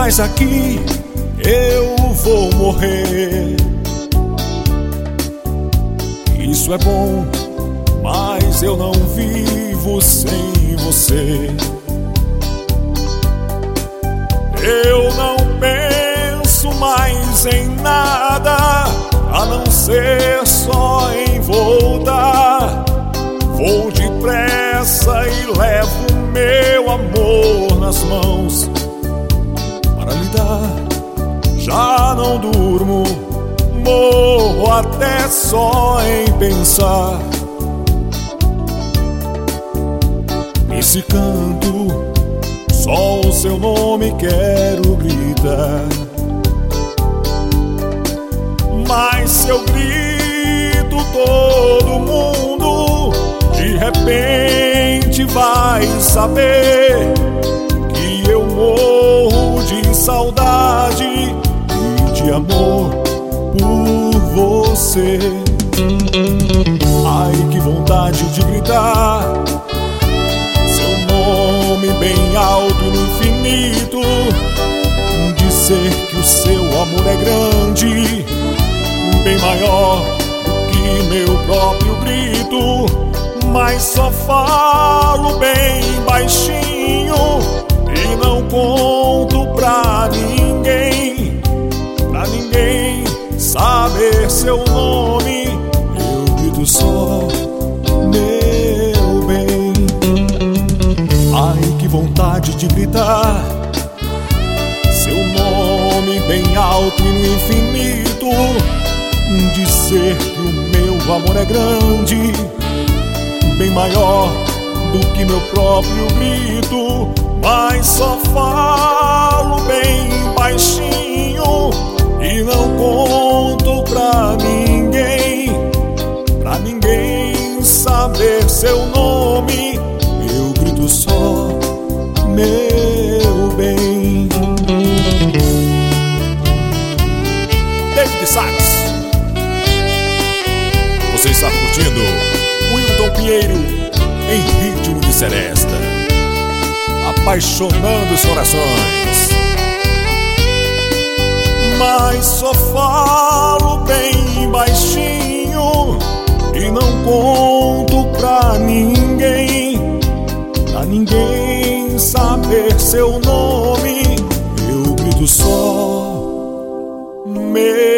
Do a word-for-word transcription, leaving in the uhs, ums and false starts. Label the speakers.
Speaker 1: mas aqui eu vou morrer. Isso é bom, mas eu não vivo sem você. Eu não penso mais em nada, a não ser só em voltar. Vou depressa e levo meu amor nas mãos para lhe dar. Já não durmo, morro até só em pensar. Nesse canto, só o seu nome quero gritar. Mas se eu grito, todo mundo de repente vai saber que eu morro de saudade e de amor por você. Ai, que vontade de gritar seu nome bem alto no infinito, dizer que o seu amor é grande, bem maior do que meu próprio grito. Mas só falo bem baixinho e não conto pra ninguém, pra ninguém saber seu nome. Eu grito só, meu bem. Ai, que vontade de gritar seu nome bem alto e no infinito, dizer que o meu amor é grande, bem maior do que meu próprio grito. Mas só falo bem baixinho e não conto pra ninguém, pra ninguém saber seu nome. Eu grito só, meu bem. David Sax, você está curtindo Wilton Pinheiro em ritmo de seresta, apaixonando os corações. Mas só falo bem baixinho e não conto pra ninguém, pra ninguém saber seu nome. Eu grito só, meu